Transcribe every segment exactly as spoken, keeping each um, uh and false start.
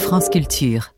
France Culture.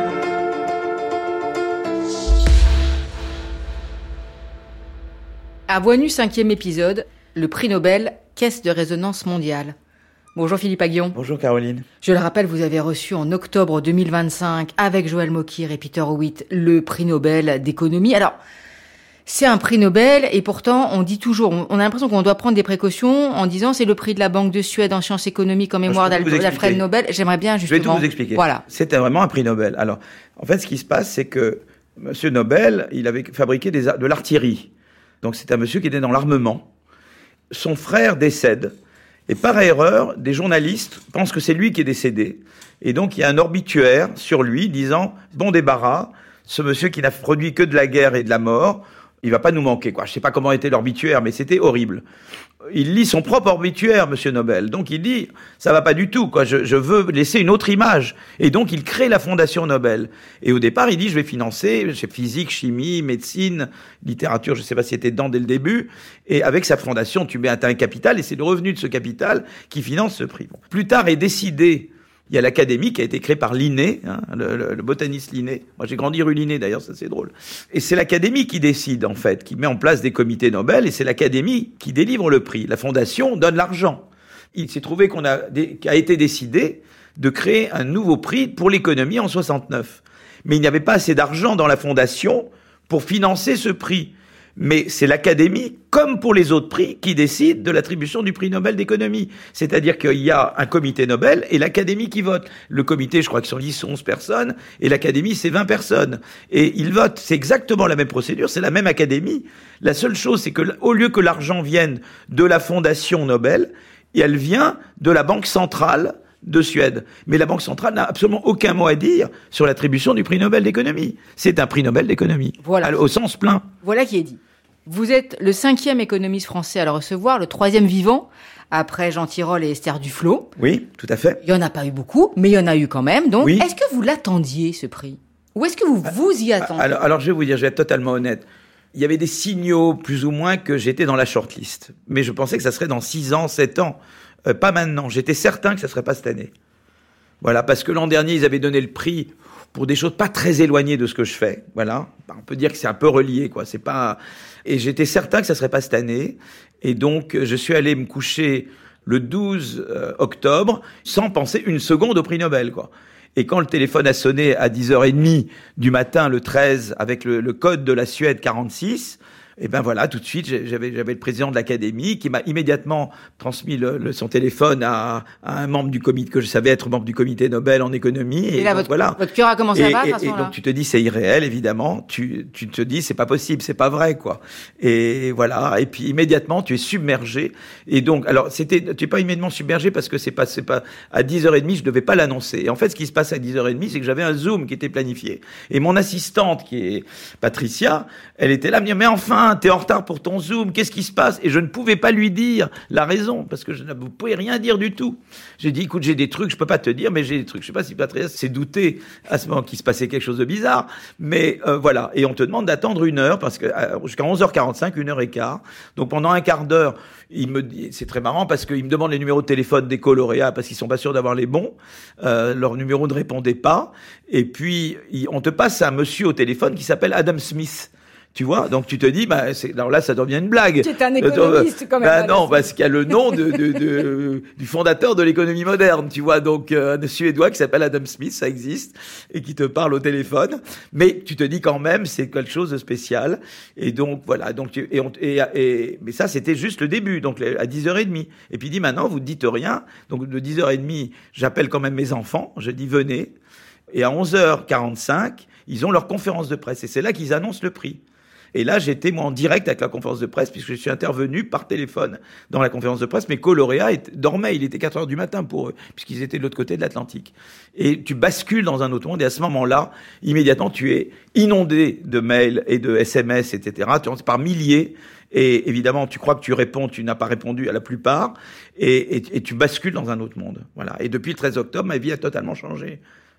À voix nue, cinquième épisode, le prix Nobel, caisse de résonance mondiale. Bonjour Philippe Aghion. Bonjour Caroline. Je le rappelle, vous avez reçu en octobre deux mille vingt-cinq, avec Joël Mokyr et Peter Howitt, le prix Nobel d'économie. Alors, c'est un prix Nobel et pourtant, on dit toujours, on a l'impression qu'on doit prendre des précautions en disant c'est le prix de la Banque de Suède en sciences économiques en mémoire d'Alfred Nobel. J'aimerais bien justement... Je vais tout vous expliquer. Voilà. C'était vraiment un prix Nobel. Alors, en fait, ce qui se passe, c'est que Monsieur Nobel, il avait fabriqué des, de l'artillerie. Donc, c'est un monsieur qui était dans l'armement. Son frère décède. Et par erreur, des journalistes pensent que c'est lui qui est décédé. Et donc, il y a un obituaire sur lui disant « Bon débarras, ce monsieur qui n'a produit que de la guerre et de la mort, il va pas nous manquer, quoi. » Je sais pas comment était l'obituaire, mais c'était horrible. Il lit son propre obituaire, Monsieur Nobel. Donc, il dit « Ça va pas du tout, quoi. Je, je veux laisser une autre image. » Et donc, il crée la Fondation Nobel. Et au départ, il dit « Je vais financer, c'est physique, chimie, médecine, littérature, je sais pas si c'était dedans dès le début. » Et avec sa fondation, tu mets un capital, et c'est le revenu de ce capital qui finance ce prix. Bon. Plus tard est décidé... Il y a l'académie qui a été créée par Linné, hein, le, le, le botaniste Linné. Moi, j'ai grandi rue Linné, d'ailleurs, ça c'est drôle. Et c'est l'académie qui décide, en fait, qui met en place des comités Nobel, et c'est l'académie qui délivre le prix. La fondation donne l'argent. Il s'est trouvé qu'on a, qu'a été décidé de créer un nouveau prix pour l'économie en soixante-neuf. Mais il n'y avait pas assez d'argent dans la fondation pour financer ce prix. Mais c'est l'académie, comme pour les autres prix, qui décide de l'attribution du prix Nobel d'économie. C'est-à-dire qu'il y a un comité Nobel et l'académie qui vote. Le comité, je crois que sur dix, onze personnes, et l'académie, c'est vingt personnes. Et ils votent. C'est exactement la même procédure, c'est la même académie. La seule chose, c'est que, au lieu que l'argent vienne de la fondation Nobel, elle vient de la Banque centrale de Suède. Mais la Banque centrale n'a absolument aucun mot à dire sur l'attribution du prix Nobel d'économie. C'est un prix Nobel d'économie. Voilà. Au sens plein. Voilà qui est dit. Vous êtes le cinquième économiste français à le recevoir, le troisième vivant, après Jean Tirole et Esther Duflo. Oui, tout à fait. Il n'y en a pas eu beaucoup, mais il y en a eu quand même. Donc, oui. Est-ce que vous l'attendiez, ce prix? Ou est-ce que vous vous y attendiez? alors, alors, je vais vous dire, je vais être totalement honnête. Il y avait des signaux, plus ou moins, que j'étais dans la shortlist. Mais je pensais que ça serait dans six ans, sept ans. Euh, pas maintenant. J'étais certain que ça serait pas cette année. Voilà, parce que l'an dernier, ils avaient donné le prix pour des choses pas très éloignées de ce que je fais. Voilà. On peut dire que c'est un peu relié, quoi. C'est pas... Et j'étais certain que ça serait pas cette année. Et donc, je suis allé me coucher le douze octobre sans penser une seconde au prix Nobel, quoi. Et quand le téléphone a sonné à dix heures trente du matin, le treize, avec le, le code de la Suède quarante-six, et ben voilà, tout de suite, j'avais, j'avais le président de l'académie qui m'a immédiatement transmis le, le, son téléphone à, à un membre du comité, que je savais être membre du comité Nobel en économie. Et, et là, donc, votre, voilà. votre cœur a commencé à battre à ce moment-là. Et donc, tu te dis, c'est irréel, évidemment. Tu, tu te dis, c'est pas possible, c'est pas vrai, quoi. Et voilà. Et puis, immédiatement, tu es submergé. Et donc, alors, c'était, tu es pas immédiatement submergé parce que c'est pas, c'est pas, à dix heures trente, je devais pas l'annoncer. Et en fait, ce qui se passe à dix heures trente, c'est que j'avais un Zoom qui était planifié. Et mon assistante, qui est Patricia, elle était là, me dire, mais enfin, t'es en retard pour ton Zoom, qu'est-ce qui se passe? Et je ne pouvais pas lui dire la raison, parce que je ne pouvais rien dire du tout. J'ai dit, écoute, j'ai des trucs, je peux pas te dire, mais j'ai des trucs. Je sais pas si Patricia s'est douté à ce moment qu'il se passait quelque chose de bizarre, mais euh, voilà. Et on te demande d'attendre une heure, parce que euh, jusqu'à onze heures quarante-cinq, une heure et quart. Donc pendant un quart d'heure, il me dit, c'est très marrant, parce qu'il me demande les numéros de téléphone des lauréats, parce qu'ils sont pas sûrs d'avoir les bons. Euh, leur numéro ne répondait pas. Et puis, il, on te passe un monsieur au téléphone qui s'appelle Adam Smith. Tu vois, donc tu te dis, bah, c'est, alors là, ça devient une blague. C'est un économiste, quand même. Bah, non, parce qu'il y a le nom de, de, de, du fondateur de l'économie moderne, tu vois. Donc, euh, un Suédois qui s'appelle Adam Smith, ça existe, et qui te parle au téléphone. Mais tu te dis quand même, c'est quelque chose de spécial. Et donc, voilà. Donc, et, on, et, et, mais ça, c'était juste le début. Donc, à dix heures trente. Et puis, il dit, maintenant, vous ne dites rien. Donc, de dix heures trente, j'appelle quand même mes enfants. Je dis, venez. Et à onze heures quarante-cinq, ils ont leur conférence de presse. Et c'est là qu'ils annoncent le prix. Et là, j'étais, moi, en direct avec la conférence de presse, puisque je suis intervenu par téléphone dans la conférence de presse. Mes co-lauréats dormaient, il était quatre heures du matin pour eux, puisqu'ils étaient de l'autre côté de l'Atlantique. Et tu bascules dans un autre monde, et à ce moment-là, immédiatement, tu es inondé de mails et de S M S, et cetera. Tu es par milliers, et évidemment, tu crois que tu réponds, tu n'as pas répondu à la plupart, et, et, et tu bascules dans un autre monde. Voilà. Et depuis le treize octobre, ma vie a totalement changé.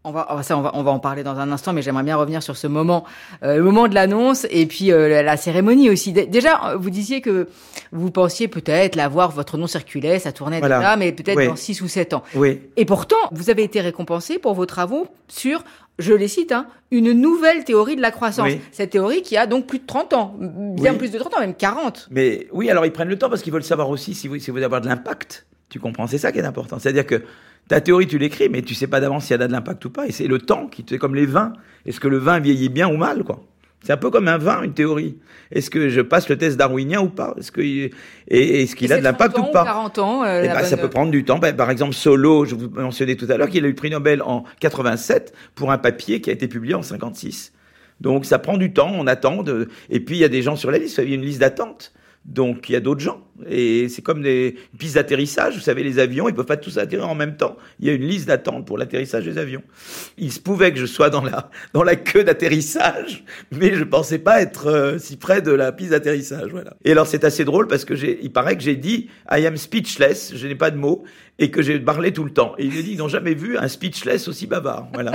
On va, ça, on va, on va en parler dans un instant, mais j'aimerais bien revenir sur ce moment, euh, le moment de l'annonce et puis euh, la, la cérémonie aussi. D- Déjà, vous disiez que vous pensiez peut-être la voir, votre nom circulait, ça tournait Voilà. déjà, mais peut-être Oui. dans six ou sept ans. Oui. Et pourtant, vous avez été récompensé pour vos travaux sur, je les cite, hein, une nouvelle théorie de la croissance. Oui. Cette théorie qui a donc plus de trente ans, bien Oui. plus de trente ans, même quarante. Mais oui, alors ils prennent le temps parce qu'ils veulent savoir aussi si vous, si vous avez de l'impact. Tu comprends? C'est ça qui est important. C'est-à-dire que ta théorie, tu l'écris, mais tu sais pas d'avance si elle a de l'impact ou pas. Et c'est le temps qui te fait comme les vins. Est-ce que le vin vieillit bien ou mal, quoi? C'est un peu comme un vin, une théorie. Est-ce que je passe le test darwinien ou pas? Est-ce que, et est-ce qu'il Et a de l'impact trente ans ou pas? quarante ans, euh, Eh la ben, bonne- ça peut prendre du temps. Ben, par exemple, Solo, je vous mentionnais tout à l'heure qu'il a eu le prix Nobel en quatre-vingt-sept pour un papier qui a été publié en cinquante-six. Donc ça prend du temps, on attend. De... Et puis il y a des gens sur la liste, il y a une liste d'attente. Donc il y a d'autres gens. Et c'est comme des pistes d'atterrissage. Vous savez, les avions, ils peuvent pas tous atterrir en même temps. Il y a une liste d'attente pour l'atterrissage des avions. Il se pouvait que je sois dans la, dans la queue d'atterrissage, mais je pensais pas être euh, si près de la piste d'atterrissage. Voilà. Et alors c'est assez drôle parce que j'ai, il paraît que j'ai dit I am speechless, je n'ai pas de mots, et que j'ai parlé tout le temps. Et il me dit ils n'ont jamais vu un speechless aussi bavard. Voilà.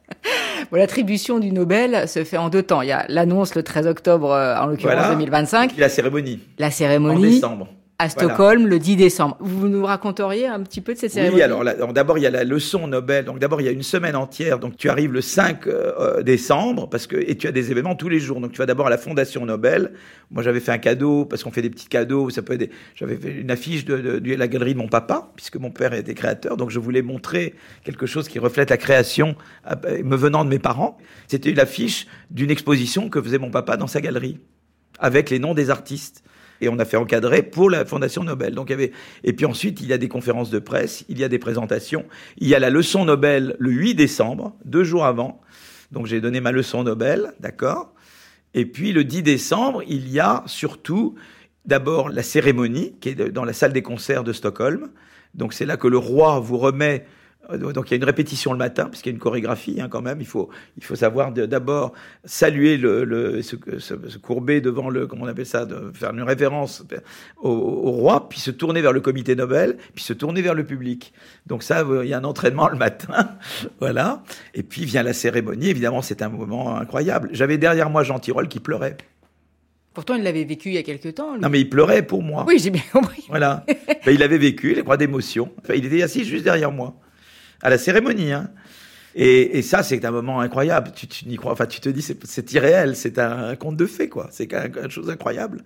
Bon, l'attribution du Nobel se fait en deux temps. Il y a l'annonce le treize octobre, euh, en l'occurrence Voilà. deux mille vingt-cinq. Et la cérémonie. La En cérémonie décembre. à Voilà. Stockholm le dix décembre. Vous nous raconteriez un petit peu de cette cérémonie? Oui, alors, là, alors d'abord il y a la leçon Nobel. Donc d'abord il y a une semaine entière. Donc tu arrives le cinq euh, décembre parce que et tu as des événements tous les jours. Donc tu vas d'abord à la Fondation Nobel. Moi j'avais fait un cadeau parce qu'on fait des petits cadeaux. Ça peut être des... J'avais fait une affiche de, de, de la galerie de mon papa puisque mon père était créateur. Donc je voulais montrer quelque chose qui reflète la création euh, me venant de mes parents. C'était l'affiche d'une exposition que faisait mon papa dans sa galerie avec les noms des artistes. Et on a fait encadrer pour la Fondation Nobel. Donc il y avait et puis ensuite il y a des conférences de presse, il y a des présentations, il y a la leçon Nobel le huit décembre, deux jours avant. Donc j'ai donné ma leçon Nobel, d'accord. Et puis le dix décembre, il y a surtout d'abord la cérémonie qui est dans la salle des concerts de Stockholm. Donc c'est là que le roi vous remet. Donc il y a une répétition le matin, parce qu'il y a une chorégraphie hein, quand même. Il faut, il faut savoir de, d'abord saluer le, le se, se, se courber devant le, comment on appelle ça, de faire une révérence au, au roi, puis se tourner vers le comité Nobel, puis se tourner vers le public. Donc ça, il y a un entraînement le matin, voilà. Et puis vient la cérémonie. Évidemment, c'est un moment incroyable. J'avais derrière moi Jean Tirole qui pleurait. Pourtant, il l'avait vécu il y a quelque temps. Lui. Non, mais il pleurait pour moi. Oui, j'ai bien compris. Voilà. Ben, il avait vécu les croix d'émotion. Enfin, il était assis juste derrière moi. À la cérémonie, hein. Et, et ça, c'est un moment incroyable. Tu, tu n'y crois, enfin, tu te dis, c'est, c'est irréel, c'est un, un conte de fées, quoi. C'est quelque chose d'incroyable.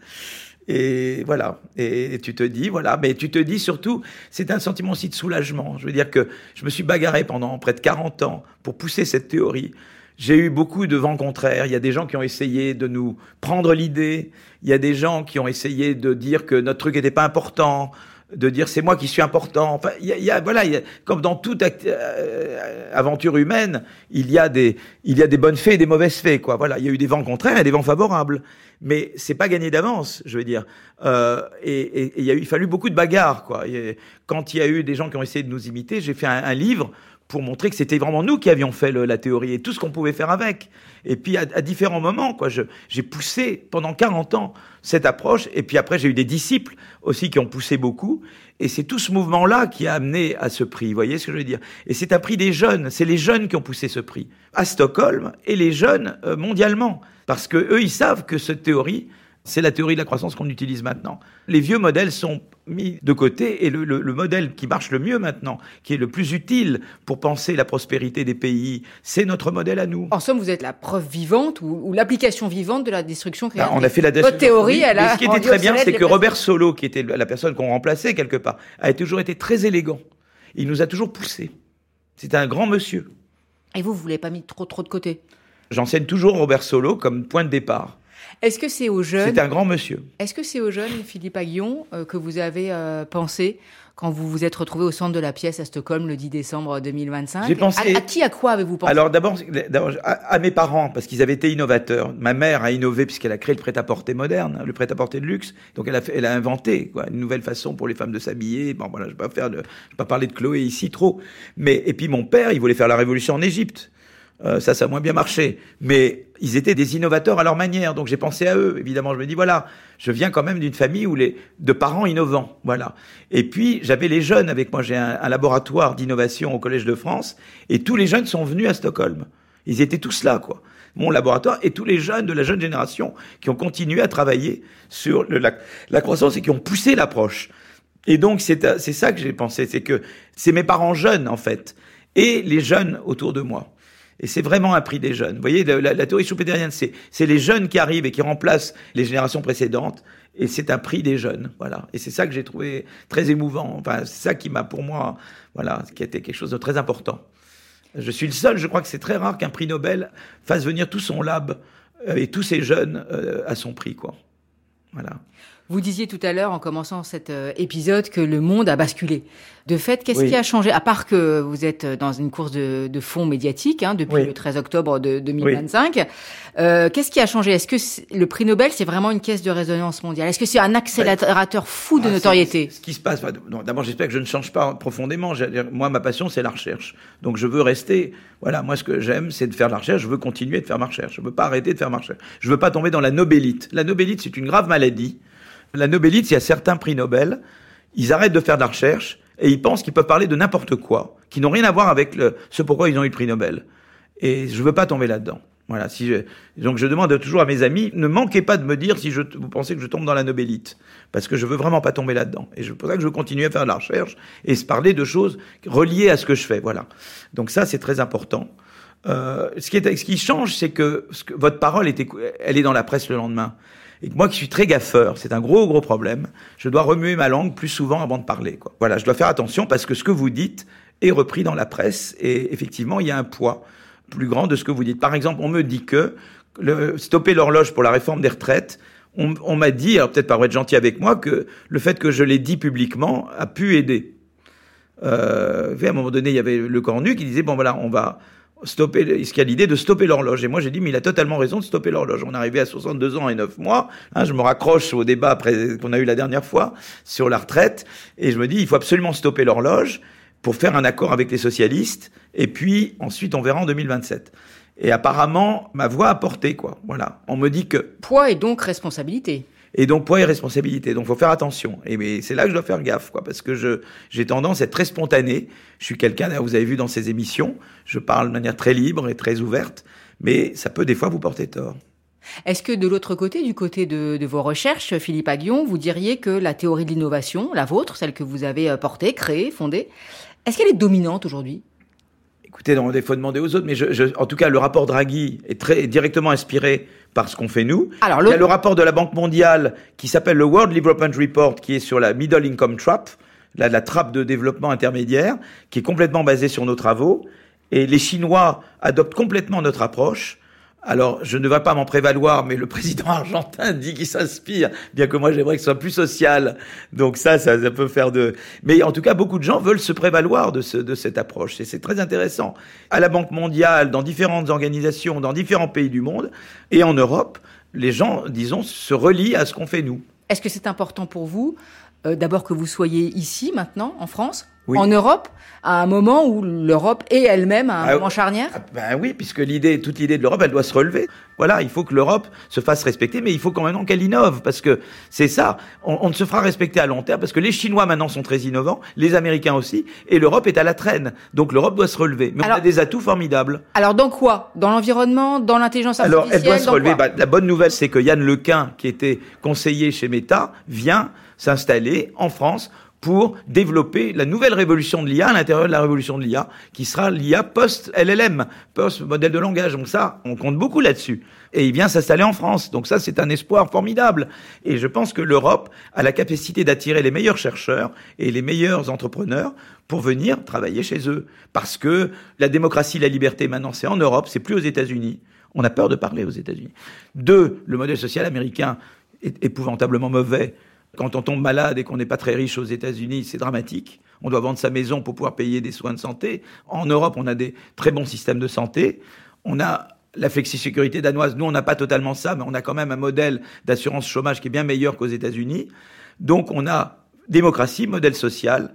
Et voilà. Et, et tu te dis, voilà. Mais tu te dis surtout, c'est un sentiment aussi de soulagement. Je veux dire que je me suis bagarré pendant près de quarante ans pour pousser cette théorie. J'ai eu beaucoup de vents contraires. Il y a des gens qui ont essayé de nous prendre l'idée. Il y a des gens qui ont essayé de dire que notre truc n'était pas important, de dire c'est moi qui suis important. Enfin, il y a, il y a voilà, il y a, comme dans toute act- euh, aventure humaine, il y a des, il y a des bonnes fées et des mauvaises fées, quoi. Voilà, il y a eu des vents contraires et des vents favorables, mais c'est pas gagné d'avance, je veux dire. Euh, et, et, et il y a eu, il fallu beaucoup de bagarres, quoi. Et quand il y a eu des gens qui ont essayé de nous imiter, j'ai fait un, un livre pour montrer que c'était vraiment nous qui avions fait le, la théorie et tout ce qu'on pouvait faire avec. Et puis, à, à différents moments, quoi, je, j'ai poussé pendant quarante ans cette approche. Et puis après, j'ai eu des disciples aussi qui ont poussé beaucoup. Et c'est tout ce mouvement-là qui a amené à ce prix. Vous voyez ce que je veux dire? Et c'est un prix des jeunes. C'est les jeunes qui ont poussé ce prix à Stockholm et les jeunes euh, mondialement. Parce que eux, ils savent que cette théorie, c'est la théorie de la croissance qu'on utilise maintenant. Les vieux modèles sont mis de côté et le, le, le modèle qui marche le mieux maintenant, qui est le plus utile pour penser la prospérité des pays, c'est notre modèle à nous. En somme, vous êtes la preuve vivante ou, ou l'application vivante de la destruction créative. Ah, on a fait la Votre théorie, oui, elle a. Mais ce qui était très bien, c'est que Robert Solow, qui était la personne qu'on remplaçait quelque part, a toujours été très élégant. Il nous a toujours poussés. C'était un grand monsieur. Et vous, vous ne l'avez pas mis trop, trop de côté? J'enseigne toujours Robert Solow comme point de départ. Est-ce que c'est aux jeunes? C'est un grand monsieur. Est-ce que c'est aux jeunes, Philippe Aghion, euh, que vous avez euh, pensé quand vous vous êtes retrouvé au centre de la pièce à Stockholm le dix décembre deux mille vingt-cinq? J'ai pensé... À, à qui, à quoi avez-vous pensé? Alors d'abord, d'abord à, à mes parents, parce qu'ils avaient été innovateurs. Ma mère a innové puisqu'elle a créé le prêt-à-porter moderne, le prêt-à-porter de luxe. Donc elle a, fait, elle a inventé quoi, une nouvelle façon pour les femmes de s'habiller. Bon voilà, je ne vais pas faire, de, je vais pas parler de Chloé ici trop. Mais et puis mon père, il voulait faire la révolution en Égypte. Euh, ça, ça a moins bien marché. Mais ils étaient des innovateurs à leur manière. Donc j'ai pensé à eux. Évidemment, je me dis, voilà, je viens quand même d'une famille où les, de parents innovants. Voilà. Et puis, j'avais les jeunes avec moi. J'ai un, un laboratoire d'innovation au Collège de France. Et tous les jeunes sont venus à Stockholm. Ils étaient tous là, quoi. Mon laboratoire et tous les jeunes de la jeune génération qui ont continué à travailler sur le, la, la croissance et qui ont poussé l'approche. Et donc, c'est, c'est ça que j'ai pensé. C'est que c'est mes parents jeunes, en fait, et les jeunes autour de moi. Et c'est vraiment un prix des jeunes. Vous voyez, la, la théorie schumpeterienne, c'est, c'est les jeunes qui arrivent et qui remplacent les générations précédentes. Et c'est un prix des jeunes. Voilà. Et c'est ça que j'ai trouvé très émouvant. Enfin, c'est ça qui m'a, pour moi, voilà, qui a été quelque chose de très important. Je suis le seul, je crois que c'est très rare qu'un prix Nobel fasse venir tout son lab euh, et tous ces jeunes euh, à son prix, quoi. Voilà. Vous disiez tout à l'heure, en commençant cet euh, épisode, que le monde a basculé. De fait, qu'est-ce Oui. qui a changé? À part que vous êtes dans une course de, de fonds médiatiques hein, depuis Oui. le treize octobre de deux mille vingt-cinq, Oui. euh, qu'est-ce qui a changé? Est-ce que le prix Nobel, c'est vraiment une caisse de résonance mondiale? Est-ce que c'est un accélérateur fou de ah, notoriété? c'est, ce qui se passe, non, d'abord, j'espère que je ne change pas profondément. Moi, ma passion, c'est la recherche. Donc, je veux rester... Voilà, moi, ce que j'aime, c'est de faire de la recherche. Je veux continuer de faire ma recherche. Je ne veux pas arrêter de faire ma recherche. Je ne veux pas tomber dans la nobélite. La nobélite, c'est une grave maladie. La nobélite, il y a certains prix Nobel, ils arrêtent de faire de la recherche et ils pensent qu'ils peuvent parler de n'importe quoi, qui n'ont rien à voir avec le, ce pourquoi ils ont eu le prix Nobel. Et je veux pas tomber là-dedans. Voilà. Si je, donc je demande toujours à mes amis, ne manquez pas de me dire si je, vous pensez que je tombe dans la nobélite, parce que je veux vraiment pas tomber là-dedans. Et c'est pour ça que je veux continuer à faire de la recherche et se parler de choses reliées à ce que je fais. Voilà. Donc ça, c'est très important. Euh, ce qui est, ce qui change, c'est que, ce que votre parole est, elle est dans la presse le lendemain. Et que moi qui suis très gaffeur, c'est un gros gros problème, je dois remuer ma langue plus souvent avant de parler, quoi. Voilà, je dois faire attention parce que ce que vous dites est repris dans la presse et effectivement, il y a un poids plus grand de ce que vous dites. Par exemple, on me dit que le, stopper l'horloge pour la réforme des retraites, on, on m'a dit, alors peut-être par être gentil avec moi, que le fait que je l'ai dit publiquement a pu aider. Euh, à un moment donné, il y avait le Cornu qui disait, bon voilà, on va... stopper, il y a l'idée de stopper l'horloge. Et moi, j'ai dit, mais il a totalement raison de stopper l'horloge. On est arrivé à soixante-deux ans et neuf mois. Hein, je me raccroche au débat après, qu'on a eu la dernière fois sur la retraite. Et je me dis, il faut absolument stopper l'horloge pour faire un accord avec les socialistes. Et puis, ensuite, on verra en deux mille vingt-sept. Et apparemment, ma voix a porté, quoi. Voilà. On me dit que... Poids et donc responsabilité. Et donc, poids et responsabilité. Donc, faut faire attention. Et mais c'est là que je dois faire gaffe, quoi, parce que je, j'ai tendance à être très spontané. Je suis quelqu'un, vous avez vu dans ces émissions, je parle de manière très libre et très ouverte, mais ça peut des fois vous porter tort. Est-ce que de l'autre côté, du côté de, de vos recherches, Philippe Aghion, vous diriez que la théorie de l'innovation, la vôtre, celle que vous avez portée, créée, fondée, est-ce qu'elle est dominante aujourd'hui? Écoutez, il faut demander aux autres, mais je, je, en tout cas, le rapport Draghi est très est directement inspiré par ce qu'on fait nous. Alors, le... Il y a le rapport de la Banque mondiale qui s'appelle le World Development Report, qui est sur la Middle Income Trap, la, la trappe de développement intermédiaire, qui est complètement basée sur nos travaux. Et les Chinois adoptent complètement notre approche. Alors, je ne vais pas m'en prévaloir, mais le président argentin dit qu'il s'inspire, bien que moi j'aimerais que ce soit plus social. Donc ça, ça, ça peut faire de... Mais en tout cas, beaucoup de gens veulent se prévaloir de, ce, de cette approche. Et c'est très intéressant. À la Banque mondiale, dans différentes organisations, dans différents pays du monde, et en Europe, les gens, disons, se relient à ce qu'on fait nous. Est-ce que c'est important pour vous, euh, d'abord que vous soyez ici, maintenant, en France ? Oui. En Europe, à un moment où l'Europe est elle-même à un ah, moment charnière? ah, Ben oui, puisque l'idée, toute l'idée de l'Europe, elle doit se relever. Voilà, il faut que l'Europe se fasse respecter, mais il faut quand même qu'elle innove, parce que c'est ça. On, on ne se fera respecter à long terme, parce que les Chinois maintenant sont très innovants, les Américains aussi, et l'Europe est à la traîne. Donc l'Europe doit se relever. Mais alors, on a des atouts formidables. Alors dans quoi? Dans l'environnement, dans l'intelligence artificielle? Alors elle doit se relever. Bah, la bonne nouvelle, c'est que Yann Lequin, qui était conseiller chez Meta, vient s'installer en France pour développer la nouvelle révolution de l'I A à l'intérieur de la révolution de l'I A, qui sera l'I A post-L L M, post-modèle de langage. Donc ça, on compte beaucoup là-dessus. Et il vient s'installer en France. Donc ça, c'est un espoir formidable. Et je pense que l'Europe a la capacité d'attirer les meilleurs chercheurs et les meilleurs entrepreneurs pour venir travailler chez eux. Parce que la démocratie, la liberté, maintenant, c'est en Europe, c'est plus aux États-Unis. On a peur de parler aux États-Unis. Deux, le modèle social américain est épouvantablement mauvais. Quand on tombe malade et qu'on n'est pas très riche aux États-Unis, c'est dramatique. On doit vendre sa maison pour pouvoir payer des soins de santé. En Europe, on a des très bons systèmes de santé. On a la flexi-sécurité danoise. Nous, on n'a pas totalement ça, mais on a quand même un modèle d'assurance chômage qui est bien meilleur qu'aux États-Unis. Donc, on a démocratie, modèle social,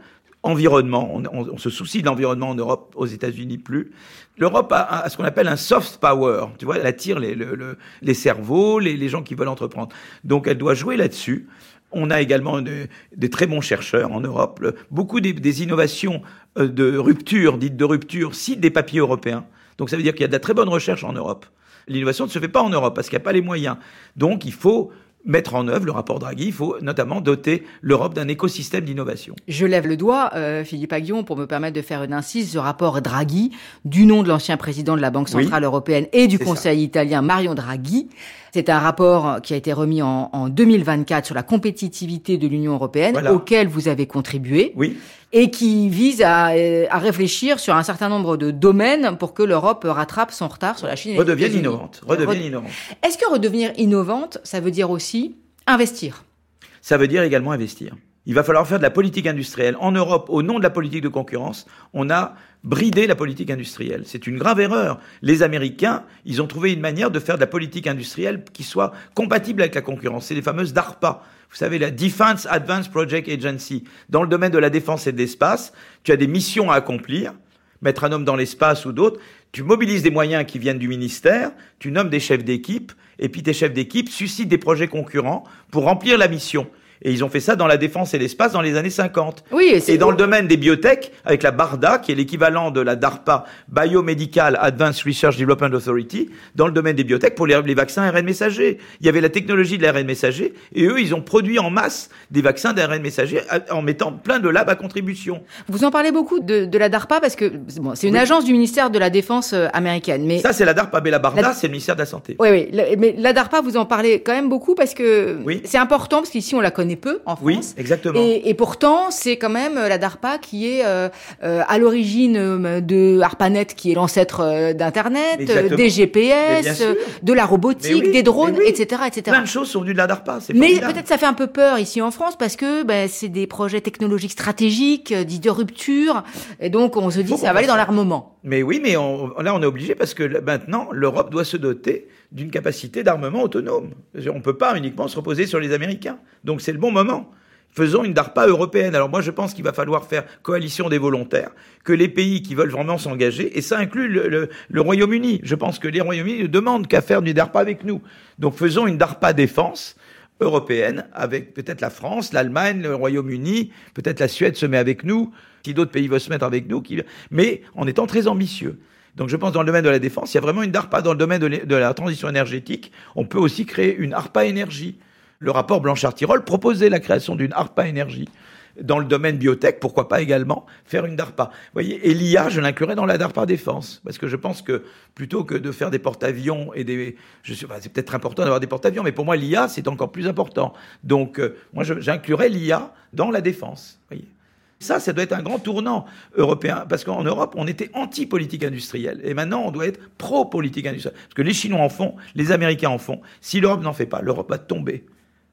environnement. On, on, on se soucie de l'environnement en Europe, aux États-Unis plus. L'Europe a, a ce qu'on appelle un soft power. Tu vois, elle attire les, le, le, les cerveaux, les, les gens qui veulent entreprendre. Donc, elle doit jouer là-dessus. On a également de, des très bons chercheurs en Europe. Le, beaucoup des, des innovations de rupture, dites de rupture, citent des papiers européens. Donc, ça veut dire qu'il y a de la très bonne recherche en Europe. L'innovation ne se fait pas en Europe parce qu'il n'y a pas les moyens. Donc, il faut mettre en œuvre le rapport Draghi. Il faut notamment doter l'Europe d'un écosystème d'innovation. Je lève le doigt, euh, Philippe Aghion, pour me permettre de faire une incise. Ce rapport Draghi, du nom de l'ancien président de la Banque centrale oui, européenne et du Conseil ça. italien Mario Draghi, c'est un rapport qui a été remis en, en deux mille vingt-quatre sur la compétitivité de l'Union européenne, voilà. auquel vous avez contribué. Oui. Et qui vise à, à réfléchir sur un certain nombre de domaines pour que l'Europe rattrape son retard sur la Chine. Redevienne innovante. Redevienne Red... innovante. Est-ce que redevenir innovante, ça veut dire aussi investir? Ça veut dire également investir. Il va falloir faire de la politique industrielle. En Europe, au nom de la politique de concurrence, on a bridé la politique industrielle. C'est une grave erreur. Les Américains, ils ont trouvé une manière de faire de la politique industrielle qui soit compatible avec la concurrence. C'est les fameuses DARPA. Vous savez, la Defense Advanced Project Agency. Dans le domaine de la défense et de l'espace, tu as des missions à accomplir, mettre un homme dans l'espace ou d'autres. Tu mobilises des moyens qui viennent du ministère, tu nommes des chefs d'équipe, et puis tes chefs d'équipe suscitent des projets concurrents pour remplir la mission. Et ils ont fait ça dans la défense et l'espace dans les années cinquante. Oui, et, et dans le domaine des biotech, avec la BARDA, qui est l'équivalent de la DARPA, Biomedical Advanced Research Development Authority, dans le domaine des biotech pour les, les vaccins A R N messager. Il y avait la technologie de l'A R N messager, et eux, ils ont produit en masse des vaccins d'A R N messager en mettant plein de labs à contribution. Vous en parlez beaucoup de, de la DARPA parce que bon, c'est une oui. agence du ministère de la Défense américaine. Mais ça, c'est la DARPA, mais la BARDA, la... c'est le ministère de la Santé. Oui, oui. La, mais la DARPA, vous en parlez quand même beaucoup parce que oui. c'est important, parce qu'ici, on la connaît peu en France. Oui, exactement. Et, et pourtant, c'est quand même la DARPA qui est euh, euh, à l'origine de ARPANET, qui est l'ancêtre euh, d'Internet, exactement. des G P S, euh, de la robotique, oui, des drones, oui. et cetera, et cetera. Plein de choses sont venues de la DARPA. C'est mais formidable. Peut-être ça fait un peu peur ici en France parce que ben, c'est des projets technologiques stratégiques, dits de rupture, et donc on se dit ça va aller dans l'armement. Mais oui, mais on, là on est obligé parce que maintenant l'Europe doit se doter d'une capacité d'armement autonome. On ne peut pas uniquement se reposer sur les Américains. Donc c'est le bon moment. Faisons une DARPA européenne. Alors moi, je pense qu'il va falloir faire coalition des volontaires, que les pays qui veulent vraiment s'engager, et ça inclut le, le, le Royaume-Uni. Je pense que les Royaumes-Unis ne demandent qu'à faire du DARPA avec nous. Donc faisons une DARPA défense européenne avec peut-être la France, l'Allemagne, le Royaume-Uni, peut-être la Suède se met avec nous, si d'autres pays veulent se mettre avec nous, qui... mais en étant très ambitieux. Donc je pense dans le domaine de la défense, il y a vraiment une DARPA. Dans le domaine de, de la transition énergétique, on peut aussi créer une ARPA énergie. Le rapport Blanchard-Tirole proposait la création d'une ARPA énergie. Dans le domaine biotech, pourquoi pas également faire une DARPA. Vous voyez, et l'I A, je l'inclurais dans la DARPA défense. Parce que je pense que plutôt que de faire des porte-avions et des... Je sais, enfin, c'est peut-être important d'avoir des porte-avions, mais pour moi, l'I A, c'est encore plus important. Donc, euh, moi, je, j'inclurais l'I A dans la défense. Vous voyez. Ça, ça doit être un grand tournant européen. Parce qu'en Europe, on était anti-politique industrielle. Et maintenant, on doit être pro-politique industrielle. Parce que les Chinois en font, les Américains en font. Si l'Europe n'en fait pas, l'Europe va tomber.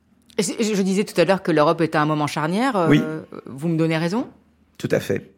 Je disais tout à l'heure que l'Europe est à un moment charnière. Oui. Euh, vous me donnez raison ? Tout à fait.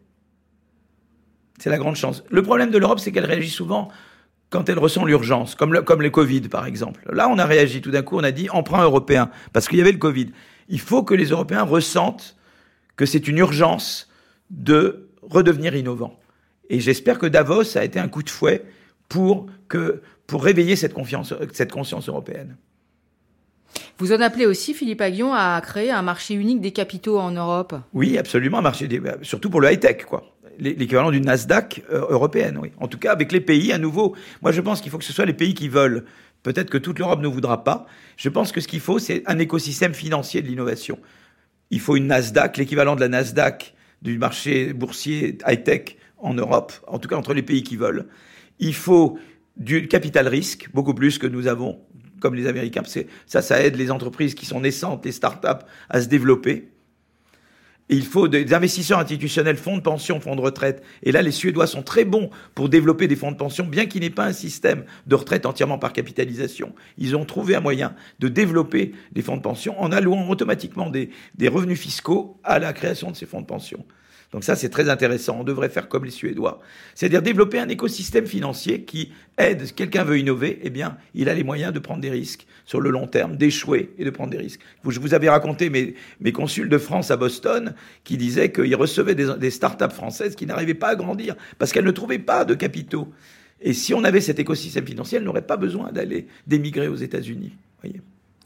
C'est la grande chance. Le problème de l'Europe, c'est qu'elle réagit souvent quand elle ressent l'urgence, comme le, comme le Covid, par exemple. Là, on a réagi. Tout d'un coup, on a dit emprunt européen, parce qu'il y avait le Covid. Il faut que les Européens ressentent que c'est une urgence de redevenir innovant. Et j'espère que Davos a été un coup de fouet pour, que, pour réveiller cette, confiance, cette conscience européenne. Vous en appelez aussi, Philippe Aghion, à créer un marché unique des capitaux en Europe. Oui, absolument, un marché des, surtout pour le high-tech, quoi. L'équivalent d'une Nasdaq euh, européenne, oui. En tout cas, avec les pays, à nouveau. Moi, je pense qu'il faut que ce soit les pays qui veulent. Peut-être que toute l'Europe ne voudra pas. Je pense que ce qu'il faut, c'est un écosystème financier de l'innovation. Il faut une Nasdaq, l'équivalent de la Nasdaq du marché boursier high-tech en Europe, en tout cas entre les pays qui veulent. Il faut du capital risque, beaucoup plus que nous avons, comme les Américains, parce que ça, ça aide les entreprises qui sont naissantes, les start-up, à se développer. Et il faut des investisseurs institutionnels, fonds de pension, fonds de retraite. Et là, les Suédois sont très bons pour développer des fonds de pension, bien qu'il n'y ait pas un système de retraite entièrement par capitalisation. Ils ont trouvé un moyen de développer des fonds de pension en allouant automatiquement des, des revenus fiscaux à la création de ces fonds de pension. Donc ça, c'est très intéressant. On devrait faire comme les Suédois. C'est-à-dire développer un écosystème financier qui aide. Si quelqu'un veut innover, eh bien, il a les moyens de prendre des risques sur le long terme, d'échouer et de prendre des risques. Je vous avais raconté mes, mes consuls de France à Boston qui disaient qu'ils recevaient des, des start-up françaises qui n'arrivaient pas à grandir parce qu'elles ne trouvaient pas de capitaux. Et si on avait cet écosystème financier, elles n'auraient pas besoin d'aller d'émigrer aux États-Unis. Voyez.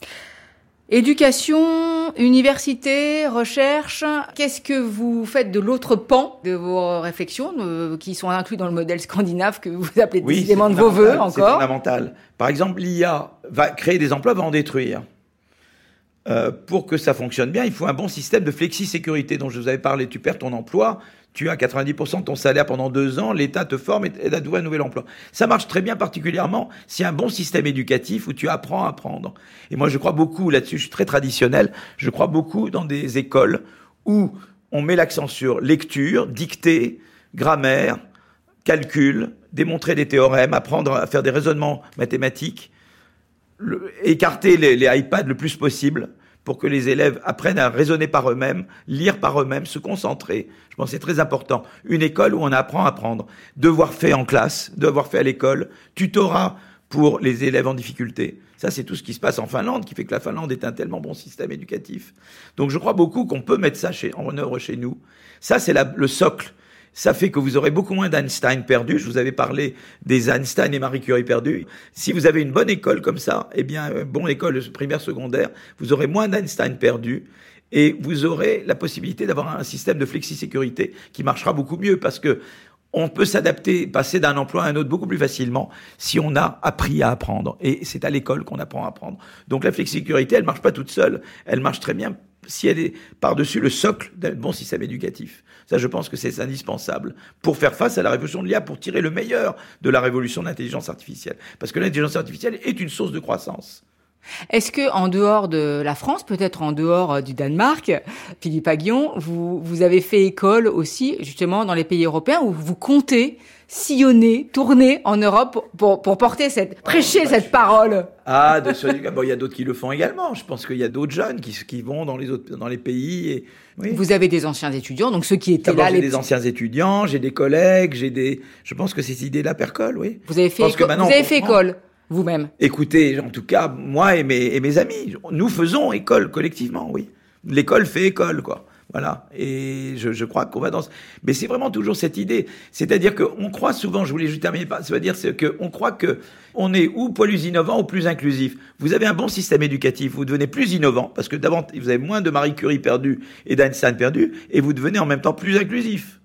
Éducation, université, recherche, qu'est-ce que vous faites de l'autre pan de vos réflexions, euh, qui sont inclus dans le modèle scandinave que vous appelez oui, décidément de vos voeux encore? C'est fondamental. Par exemple, l'I A va créer des emplois, va en détruire. Euh, pour que ça fonctionne bien, il faut un bon système de flexi-sécurité dont je vous avais parlé. Tu perds ton emploi, tu as quatre-vingt-dix pour cent de ton salaire pendant deux ans, l'État te forme et t'aide à trouver un nouvel emploi. Ça marche très bien, particulièrement s'il y a un bon système éducatif où tu apprends à apprendre. Et moi, je crois beaucoup là-dessus, je suis très traditionnel, je crois beaucoup dans des écoles où on met l'accent sur lecture, dictée, grammaire, calcul, démontrer des théorèmes, apprendre à faire des raisonnements mathématiques, le, écarter les, les iPads le plus possible, pour que les élèves apprennent à raisonner par eux-mêmes, lire par eux-mêmes, se concentrer. Je pense que c'est très important. Une école où on apprend à apprendre. Devoir fait en classe, devoir fait à l'école, tutorat pour les élèves en difficulté. Ça, c'est tout ce qui se passe en Finlande, qui fait que la Finlande est un tellement bon système éducatif. Donc je crois beaucoup qu'on peut mettre ça chez, en œuvre chez nous. Ça, c'est la, le socle. Ça fait que vous aurez beaucoup moins d'Einstein perdus. Je vous avais parlé des Einstein et Marie Curie perdus. Si vous avez une bonne école comme ça, eh bien, une bonne école primaire, secondaire, vous aurez moins d'Einstein perdus et vous aurez la possibilité d'avoir un système de flexi-sécurité qui marchera beaucoup mieux parce que on peut s'adapter, passer d'un emploi à un autre beaucoup plus facilement si on a appris à apprendre. Et c'est à l'école qu'on apprend à apprendre. Donc la flexi-sécurité, elle marche pas toute seule. Elle marche très bien si elle est par-dessus le socle d'un bon système éducatif. Ça, je pense que c'est indispensable pour faire face à la révolution de l'I A, pour tirer le meilleur de la révolution de l'intelligence artificielle. Parce que l'intelligence artificielle est une source de croissance. Est-ce que, en dehors de la France, peut-être en dehors du Danemark, Philippe Aghion, vous, vous avez fait école aussi, justement, dans les pays européens où vous comptez sillonner, tourner en Europe pour, pour porter cette, prêcher oh, bah, cette je... parole? Ah, de ce... bon, il y a d'autres qui le font également. Je pense qu'il y a d'autres jeunes qui, qui vont dans les autres, dans les pays et, oui. Vous avez des anciens étudiants, donc ceux qui étaient D'abord, là. J'ai les... des anciens étudiants, j'ai des collègues, j'ai des, je pense que ces idées-là percolent, oui. Vous avez fait, éco... vous avez fait école? Vous-même? Écoutez, en tout cas, moi et mes, et mes amis, nous faisons école collectivement, oui. L'école fait école, quoi. Voilà. Et je, je crois qu'on va dans... Mais c'est vraiment toujours cette idée. C'est-à-dire qu'on croit souvent, je voulais juste terminer par... Ça veut dire qu'on croit que on est ou plus innovant ou plus inclusif. Vous avez un bon système éducatif, vous devenez plus innovant, parce que d'abord, vous avez moins de Marie Curie perdue et d'Einstein perdue, et vous devenez en même temps plus inclusif.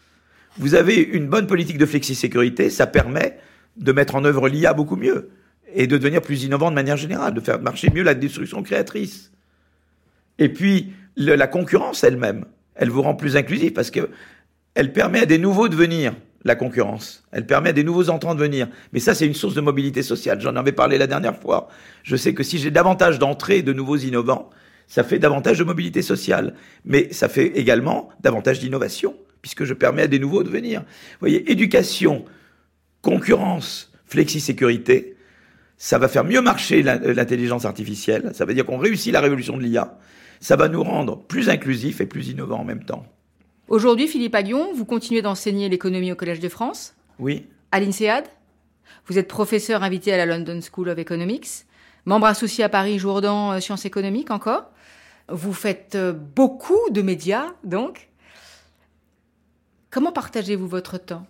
Vous avez une bonne politique de flexi-sécurité, ça permet de mettre en œuvre l'I A beaucoup mieux et de devenir plus innovant de manière générale, de faire marcher mieux la destruction créatrice. Et puis, le, la concurrence elle-même, elle vous rend plus inclusif parce que elle permet à des nouveaux de venir, la concurrence. Elle permet à des nouveaux entrants de venir. Mais ça, c'est une source de mobilité sociale. J'en avais parlé la dernière fois. Je sais que si j'ai davantage d'entrées de nouveaux innovants, ça fait davantage de mobilité sociale. Mais ça fait également davantage d'innovation puisque je permets à des nouveaux de venir. Vous voyez, éducation, concurrence, flexi-sécurité, ça va faire mieux marcher l'intelligence artificielle, ça veut dire qu'on réussit la révolution de l'I A, ça va nous rendre plus inclusifs et plus innovants en même temps. Aujourd'hui, Philippe Aghion, vous continuez d'enseigner l'économie au Collège de France? Oui. À l'INSEAD? Vous êtes professeur invité à la London School of Economics, membre associé à Paris Jourdan euh, Sciences économiques encore. Vous faites euh, beaucoup de médias, donc. Comment partagez-vous votre temps?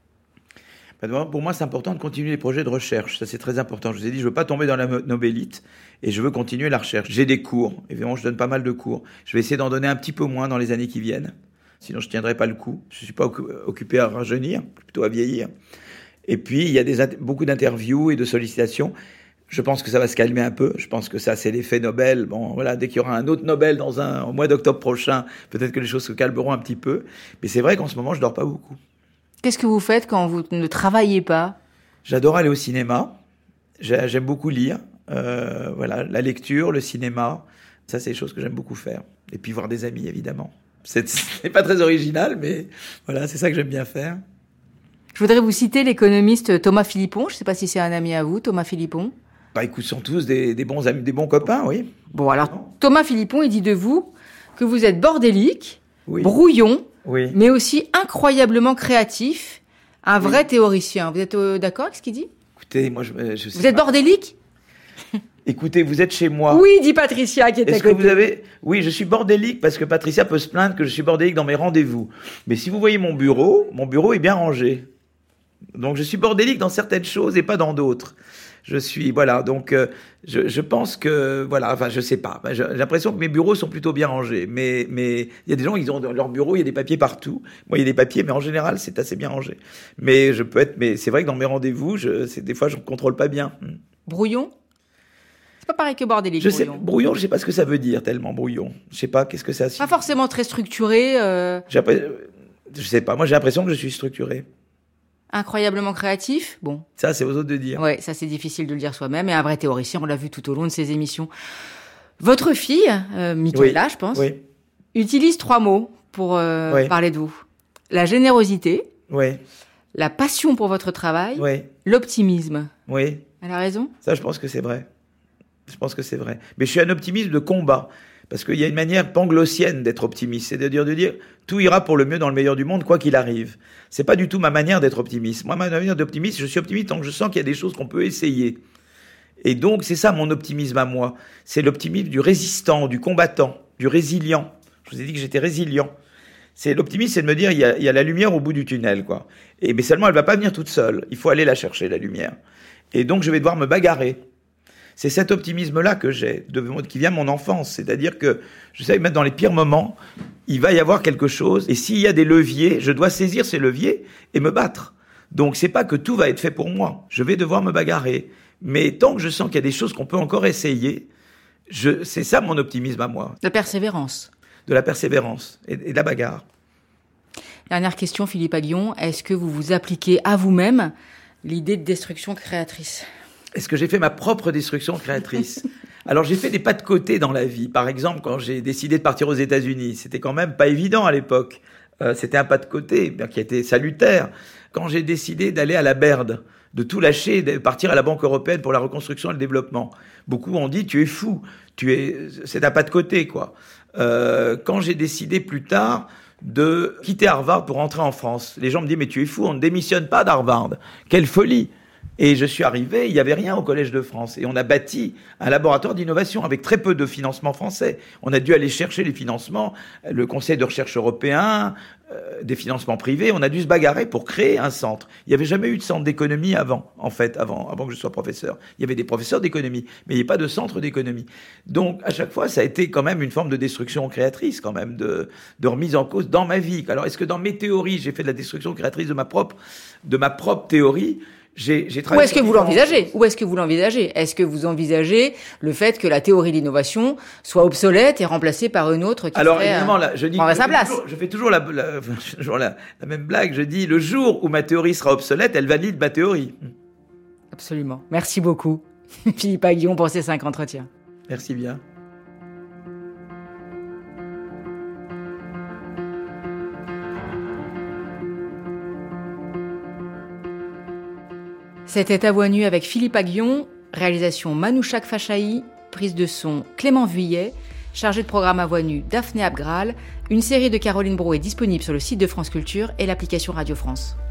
Pour moi, c'est important de continuer les projets de recherche. Ça, c'est très important. Je vous ai dit, je veux pas tomber dans la nobélite et je veux continuer la recherche. J'ai des cours. Évidemment, je donne pas mal de cours. Je vais essayer d'en donner un petit peu moins dans les années qui viennent. Sinon, je tiendrai pas le coup. Je suis pas occupé à rajeunir, plutôt à vieillir. Et puis, il y a des, beaucoup d'interviews et de sollicitations. Je pense que ça va se calmer un peu. Je pense que ça, c'est l'effet Nobel. Bon, voilà, dès qu'il y aura un autre Nobel dans un, au mois d'octobre prochain, peut-être que les choses se calmeront un petit peu. Mais c'est vrai qu'en ce moment, je dors pas beaucoup. Qu'est-ce que vous faites quand vous ne travaillez pas? J'adore aller au cinéma. J'aime beaucoup lire. Euh, voilà, la lecture, le cinéma. Ça, c'est des choses que j'aime beaucoup faire. Et puis voir des amis, évidemment. C'est, c'est pas très original, mais voilà, c'est ça que j'aime bien faire. Je voudrais vous citer l'économiste Thomas Philippon. Je ne sais pas si c'est un ami à vous, Thomas Philippon. Bah, écoute, sont tous des, des bons amis, des bons copains, oui. Bon, alors, Thomas Philippon, il dit de vous que vous êtes bordélique, oui. brouillon, Oui. mais aussi incroyablement créatif, un vrai oui. théoricien. Vous êtes euh, d'accord avec ce qu'il dit ? Écoutez, moi, je, je sais Vous êtes pas. bordélique ? Écoutez, vous êtes chez moi. Oui, dit Patricia qui est Est-ce à côté. que vous avez... Oui, je suis bordélique parce que Patricia peut se plaindre que je suis bordélique dans mes rendez-vous. Mais si vous voyez mon bureau, mon bureau est bien rangé. Donc je suis bordélique dans certaines choses et pas dans d'autres. Je suis... Voilà, donc euh, je, je pense que... Voilà, enfin, je sais pas. J'ai l'impression que mes bureaux sont plutôt bien rangés. Mais mais il y a des gens, ils ont dans leur bureau, il y a des papiers partout. Moi, il y a des papiers, mais en général, c'est assez bien rangé. Mais je peux être... Mais c'est vrai que dans mes rendez-vous, je, c'est, des fois, je ne contrôle pas bien. Brouillon ? C'est pas pareil que bordélique, je brouillon. Sais, brouillon, je sais pas ce que ça veut dire tellement, brouillon. Je sais pas, qu'est-ce que ça... Pas forcément très structuré. Euh... Je sais pas, moi j'ai l'impression que je suis structuré. Incroyablement créatif, bon. Ça, c'est aux autres de dire. Ouais, ça c'est difficile de le dire soi-même, et un vrai théoricien, on l'a vu tout au long de ces émissions. Votre fille, euh, Michaela, oui. je pense, oui. utilise trois mots pour euh, oui. parler de vous. La générosité, oui. la passion pour votre travail, oui. l'optimisme. Oui. Elle a raison ? Ça, je pense que c'est vrai. Je pense que c'est vrai. Mais je suis un optimiste de combat. Parce qu'il y a une manière panglossienne d'être optimiste. C'est-à-dire de dire, tout ira pour le mieux dans le meilleur du monde, quoi qu'il arrive. C'est pas du tout ma manière d'être optimiste. Moi, ma manière d'optimiste, je suis optimiste tant que je sens qu'il y a des choses qu'on peut essayer. Et donc, c'est ça mon optimisme à moi. C'est l'optimisme du résistant, du combattant, du résilient. Je vous ai dit que j'étais résilient. C'est l'optimisme, c'est de me dire, il y a, il y a la lumière au bout du tunnel, quoi. Et, mais seulement, elle va pas venir toute seule. Il faut aller la chercher, la lumière. Et donc, je vais devoir me bagarrer. C'est cet optimisme-là que j'ai, de, qui vient de mon enfance. C'est-à-dire que je sais que même dans les pires moments, il va y avoir quelque chose. Et s'il y a des leviers, je dois saisir ces leviers et me battre. Donc, c'est pas que tout va être fait pour moi. Je vais devoir me bagarrer. Mais tant que je sens qu'il y a des choses qu'on peut encore essayer, je, c'est ça mon optimisme à moi. La persévérance. De la persévérance et, et de la bagarre. Dernière question, Philippe Aghion. Est-ce que vous vous appliquez à vous-même l'idée de destruction créatrice ? Est-ce que j'ai fait ma propre destruction créatrice ? Alors, j'ai fait des pas de côté dans la vie. Par exemple, quand j'ai décidé de partir aux États-Unis, c'était quand même pas évident à l'époque. Euh, c'était un pas de côté, bien qui a été salutaire. Quand j'ai décidé d'aller à la Berde, de tout lâcher, de partir à la Banque européenne pour la reconstruction et le développement, beaucoup ont dit, tu es fou, tu es, c'est un pas de côté, quoi. Euh, quand j'ai décidé plus tard de quitter Harvard pour rentrer en France, les gens me disent, mais tu es fou, on ne démissionne pas d'Harvard. Quelle folie! Et je suis arrivé, il n'y avait rien au Collège de France. Et on a bâti un laboratoire d'innovation avec très peu de financement français. On a dû aller chercher les financements, le Conseil de recherche européen, euh, des financements privés. On a dû se bagarrer pour créer un centre. Il n'y avait jamais eu de centre d'économie avant, en fait, avant, avant que je sois professeur. Il y avait des professeurs d'économie, mais il n'y avait pas de centre d'économie. Donc, à chaque fois, ça a été quand même une forme de destruction créatrice, quand même, de, de remise en cause dans ma vie. Alors, est-ce que dans mes théories, j'ai fait de la destruction créatrice de ma propre, de ma propre théorie ? J'ai, j'ai Où est-ce que vous l'envisagez ? Où est-ce que vous l'envisagez ? Est-ce que vous envisagez le fait que la théorie de l'innovation soit obsolète et remplacée par une autre qui Alors, ferait, évidemment, là, je dis, prendrait je sa fais place. toujours, je fais toujours, la, la, toujours la, la même blague. Je dis, le jour où ma théorie sera obsolète, elle valide ma théorie. Absolument. Merci beaucoup, Philippe Aghion, pour ces cinq entretiens. Merci bien. C'était À Voix Nue avec Philippe Aghion, réalisation Manouchak Fachaï, prise de son Clément Vuillet, chargé de programme À Voix Nue Daphné Abgral. Une série de Caroline Bro est disponible sur le site de France Culture et l'application Radio France.